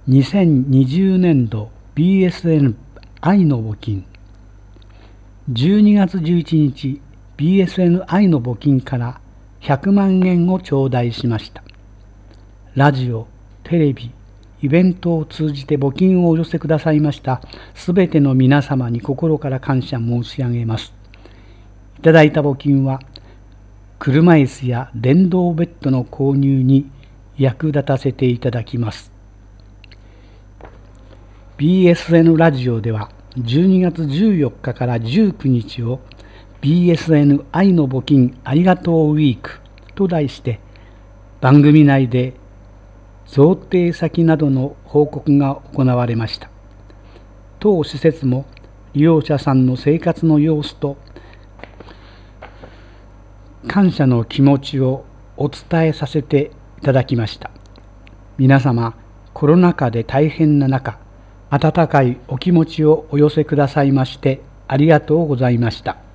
2020年度 BSN 愛の募金。12月11日 BSN 愛の募金から100万円を頂戴しました。ラジオ、テレビ、イベントを通じて募金をお寄せくださいましたすべての皆様に心から感謝申し上げます。いただいた募金は車椅子や電動ベッドの購入に役立たせていただきます。BSN ラジオでは12月14日から19日を BSN 愛の募金ありがとうウィークと題して番組内で贈呈先などの報告が行われました。当施設も利用者さんの生活の様子と感謝の気持ちをお伝えさせていただきました。皆様、コロナ禍で大変な中、温かいお気持ちをお寄せくださいましてありがとうございました。